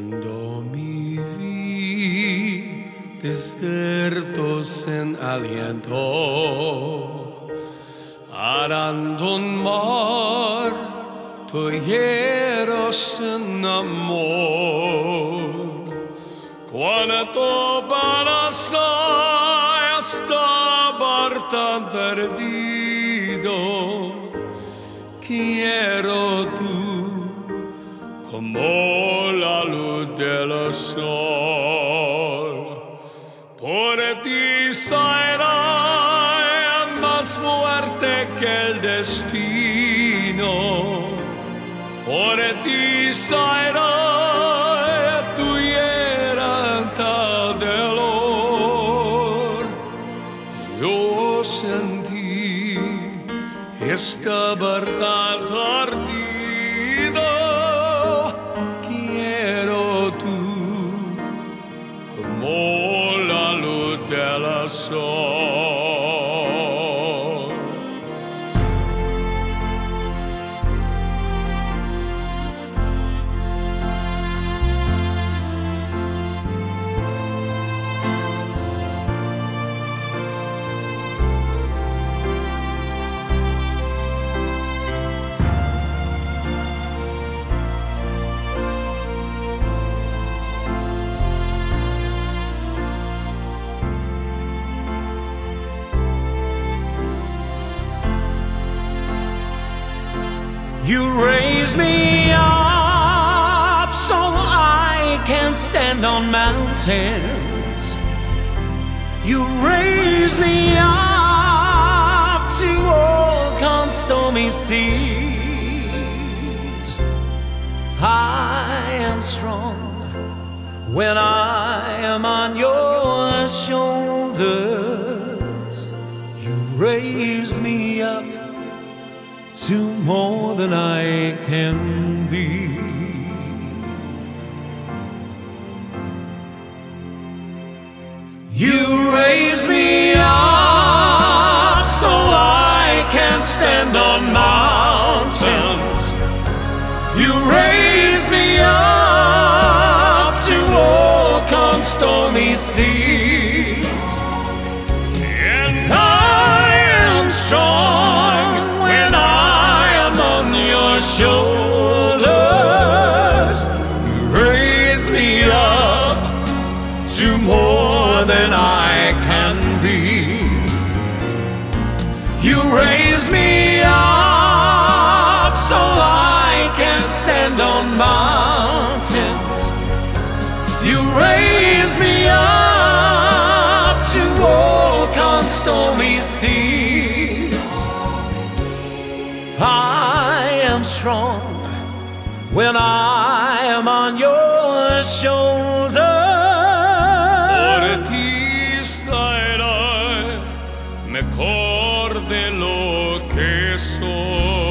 Cuando mi vi desierto sin aliento, arando un mar tollero sin amor, cuando para estar tan perdido, quiero tú como la luz del sol. Por ti será más fuerte que el destino. Por ti será tu hierta del dolor. Yo sentí esta verdad ardida. Quiero tú como la luz del sol. You raise me up so I can stand on mountains. You raise me up to walk on stormy seas. I am strong when I am on your shoulders. You raise me up to more than I can be. You raise me up so I can stand on mountains. You raise me up to walk on stormy seas. And I am strong when I am on your shoulders. You raise me up to more than I can be. You raise me up so I can stand on mountains. You raise me up to walk on stormy seas. I am strong when I am on your shoulders. Por ti será mejor de lo que soy.